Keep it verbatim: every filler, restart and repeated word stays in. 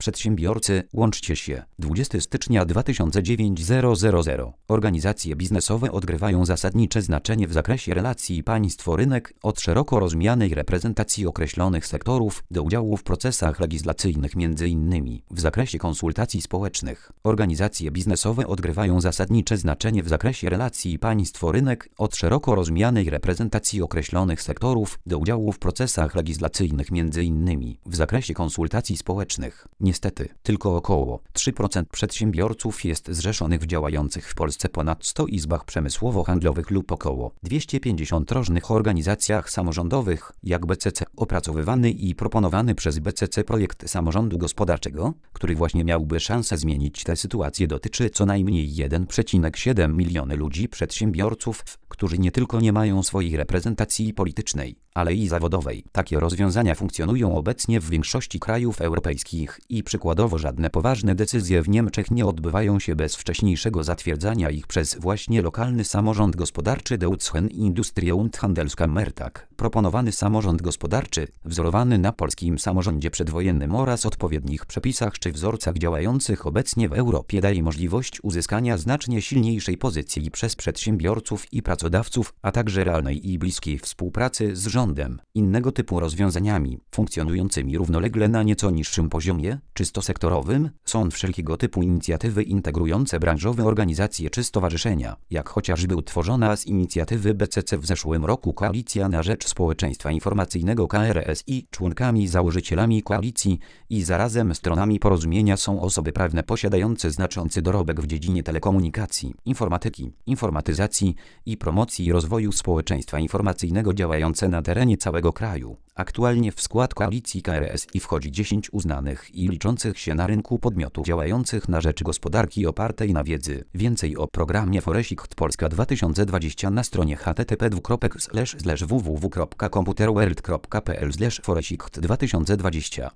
Przedsiębiorcy, łączcie się. dwudziestego stycznia dwa tysiące dziewiątego. Organizacje biznesowe odgrywają zasadnicze znaczenie w zakresie relacji państwo-rynek, od szeroko rozumianej reprezentacji określonych sektorów do udziału w procesach legislacyjnych, między innymi w zakresie konsultacji społecznych. Organizacje biznesowe odgrywają zasadnicze znaczenie w zakresie relacji państwo-rynek, od szeroko rozumianej reprezentacji określonych sektorów do udziału w procesach legislacyjnych, między innymi w zakresie konsultacji społecznych. Niestety, tylko około trzy procent przedsiębiorców jest zrzeszonych w działających w Polsce ponad stu izbach przemysłowo-handlowych lub około dwieście pięćdziesięciu różnych organizacjach samorządowych, jak B C C. Opracowywany i proponowany przez B C C projekt samorządu gospodarczego, który właśnie miałby szansę zmienić tę sytuację, dotyczy co najmniej jeden przecinek siedem miliona ludzi, przedsiębiorców, którzy nie tylko nie mają swojej reprezentacji politycznej, ale i zawodowej. Takie rozwiązania funkcjonują obecnie w większości krajów europejskich i przykładowo żadne poważne decyzje w Niemczech nie odbywają się bez wcześniejszego zatwierdzania ich przez właśnie lokalny samorząd gospodarczy Deutsche Industrie- und Handelskammertag. Proponowany samorząd gospodarczy, wzorowany na polskim samorządzie przedwojennym oraz odpowiednich przepisach czy wzorcach działających obecnie w Europie, daje możliwość uzyskania znacznie silniejszej pozycji przez przedsiębiorców i pracodawców, a także realnej i bliskiej współpracy z rządem. Innego typu rozwiązaniami, funkcjonującymi równolegle na nieco niższym poziomie, czysto sektorowym, są wszelkiego typu inicjatywy integrujące branżowe organizacje czy stowarzyszenia, jak chociażby utworzona z inicjatywy B C C w zeszłym roku Koalicja na Rzecz Społeczeństwa Informacyjnego K R S I. Członkami założycielami koalicji i zarazem stronami porozumienia są osoby prawne posiadające znaczący dorobek w dziedzinie telekomunikacji, informatyki, informatyzacji i promocji i rozwoju społeczeństwa informacyjnego działające na terenie całego kraju. Aktualnie w skład koalicji K R S I wchodzi dziesięć uznanych i liczących się na rynku podmiotów działających na rzecz gospodarki opartej na wiedzy. Więcej o programie Foresikt Polska dwa tysiące dwadzieścia na stronie h t t p dwukropek slash slash w w w kropka komputerworld kropka p l slash foresikt dwa tysiące dwadzieścia.